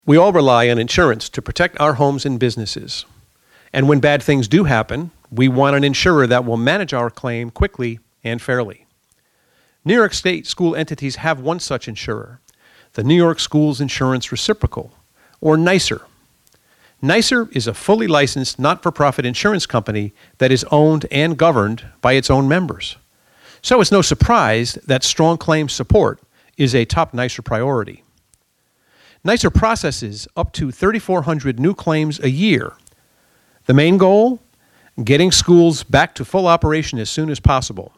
We all rely on insurance to protect our homes and businesses. And when bad things do happen, we want an insurer that will manage our claim quickly and fairly. New York State school entities have one such insurer, the New York Schools Insurance Reciprocal, or NYSIR. NYSIR is a fully licensed not-for-profit insurance company that is owned and governed by its own members. So it's no surprise that strong claims support is a top NYSIR priority. NYSIR processes up to 3,400 new claims a year. The main goal? Getting schools back to full operation as soon as possible.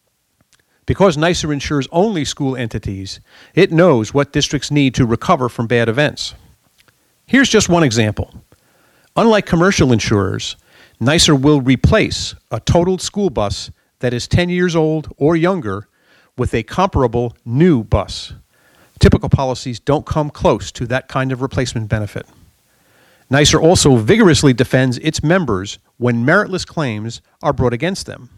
Because NYSIR insures only school entities, it knows what districts need to recover from bad events. Here's just one example. Unlike commercial insurers, NYSIR will replace a totaled school bus that is 10 years old or younger with a comparable new bus. Typical policies don't come close to that kind of replacement benefit. NYSIR also vigorously defends its members when meritless claims are brought against them.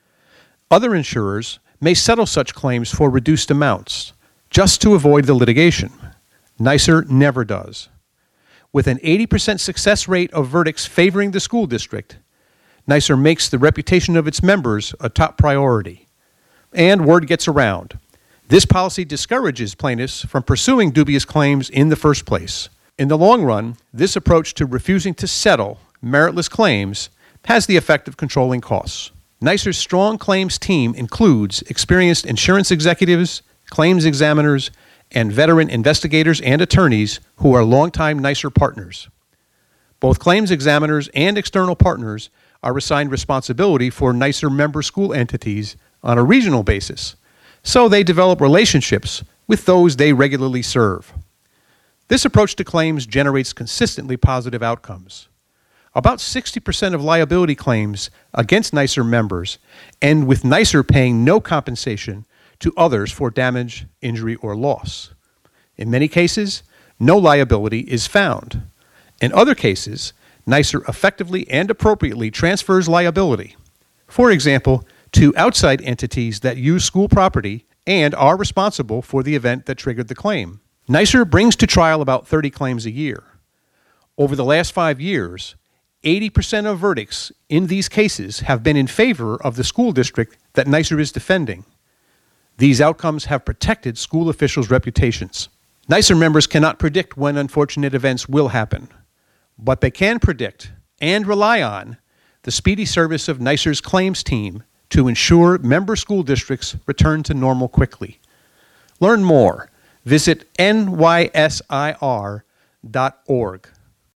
Other insurers may settle such claims for reduced amounts just to avoid the litigation. NYSIR never does. With an 80% success rate of verdicts favoring the school district, NYSIR makes the reputation of its members a top priority. And word gets around. This policy discourages plaintiffs from pursuing dubious claims in the first place. In the long run, this approach to refusing to settle meritless claims has the effect of controlling costs. NYSIR's strong claims team includes experienced insurance executives, claims examiners, and veteran investigators and attorneys who are longtime NYSIR partners. Both claims examiners and external partners are assigned responsibility for NYSIR member school entities on a regional basis, so they develop relationships with those they regularly serve. This approach to claims generates consistently positive outcomes. About 60% of liability claims against NYSIR members end with NYSIR paying no compensation to others for damage, injury, or loss. In many cases, no liability is found. In other cases, NYSIR effectively and appropriately transfers liability. For example, to outside entities that use school property and are responsible for the event that triggered the claim. NYSIR brings to trial about 30 claims a year. Over the last 5 years, 80% of verdicts in these cases have been in favor of the school district that NYSIR is defending. These outcomes have protected school officials' reputations. NYSIR members cannot predict when unfortunate events will happen, but they can predict and rely on the speedy service of NYSIR's claims team to ensure member school districts return to normal quickly. Learn more. Visit nysir.org.